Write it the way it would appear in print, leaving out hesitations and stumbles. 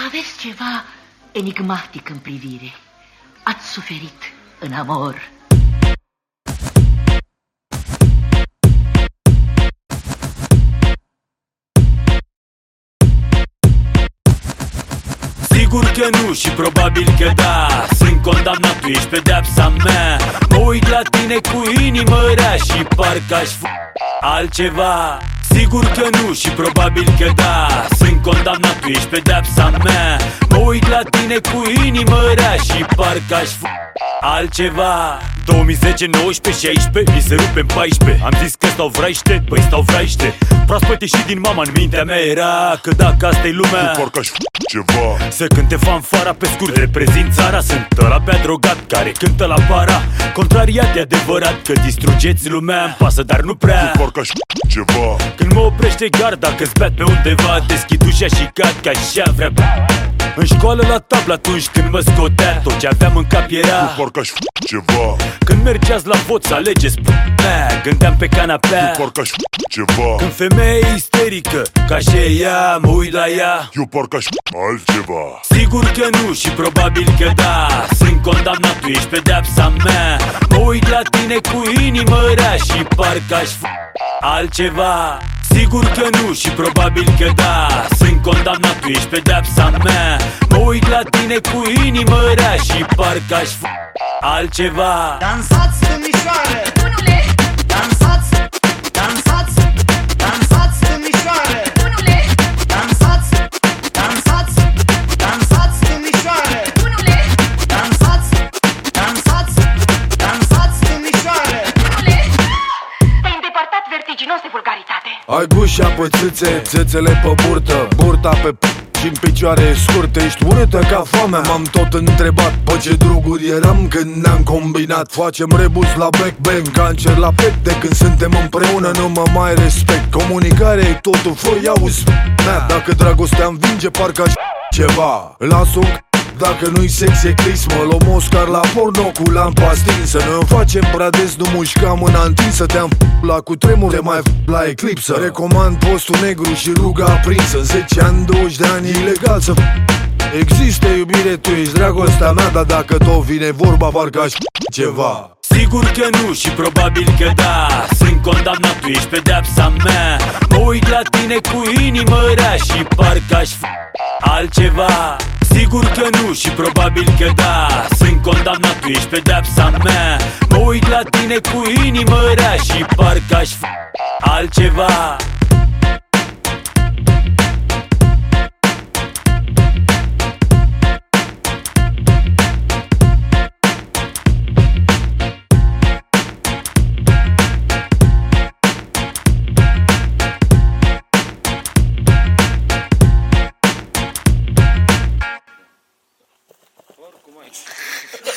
Aveți ceva enigmatic în privire. Ați suferit în amor. Sigur că nu și probabil că da. Sunt condamnat, tu ești pedeapsa mea. Mă uit la tine cu inimă rea și parcă aș altceva. Sigur că nu și probabil că da. Sunt condamnat, tu ești pedeapsa mea. Mă uit la tine cu inimă rea și parcă aș altceva. 2010, 19, 16, mi se rupe în 14. Am zis că stau vraiște, păi stau vraiște. Proaspăt ieșit din mama, în mintea mea era că dacă asta-i lumea, parcă aș ceva. să cânte fanfara pe scurt, reprezint țara. Sunt ăla pe drogat care cântă la para. Contrariat e adevărat că distrugeți lumea. Îmi pasă, dar nu prea. Parcă aș ceva. Când mă oprește garda că-ți beat pe undeva, deschid ușa și cad că așa vrea. În școală la tablă atunci când mă scotea, tot ce aveam în cap era parcă aș ceva. Când mergeați la vot să alegeți gândeam pe canapea parcă aș ceva. Când femeia e isterică, ca și ea, mă uit la ea. Eu parcă aș altceva. Sigur că nu și probabil că da. Sunt condamnat, tu ești pedeapsa mea. Mă uit la tine cu inimă rea și parcă aș altceva. Sigur că nu și probabil că da. Sunt condamnat, tu ești pedeapsa mea. Mă uit la tine cu inimă rea și parcă aș altceva. Dansați, domnișoare! Bunule! Dansați, dansați, dansați, domnișoare! Bunule! Dansați, dansați, dansați, domnișoare! Bunule! Dansați, dansați, dansați, domnișoare! Bunule! Te-ai îndepărtat vertiginos de vulgaritate. Ai gușa pe țâțe, țâțele pe burtă, burta pe și-n picioare scurte. Ești urâtă ca foamea, m-am tot întrebat pe ce droguri eram când ne-am combinat. Facem rebus la Black Bang, cancer la pet. De când suntem împreună nu mă mai respect. Comunicarea e totul, fă-i auzi mea. Dacă dragostea învinge, parcă aș ceva. Las un dacă nu-i sex e cris, mă luăm Oscar la porno cu lampa stinsă. Noi o facem prea des, nu mușca mâna întinsă. Te-am la cutremur, te mai la eclipsă. Recomand postul negru și ruga aprinsă. În 10 ani, 20 de ani, e ilegal să există iubire, tu ești dragostea mea. Dar dacă tot vine vorba, parcă aș ceva. Sigur că nu și probabil că da. Sunt condamnat, tu ești pedeapsa mea. Mă uit la tine cu inimă rea și parcă aș altceva. Sigur că nu și probabil că da. Sunt condamnat, tu ești pedeapsa mea. Mă uit la tine cu inimă rea și parcă aș altceva. Oricum ai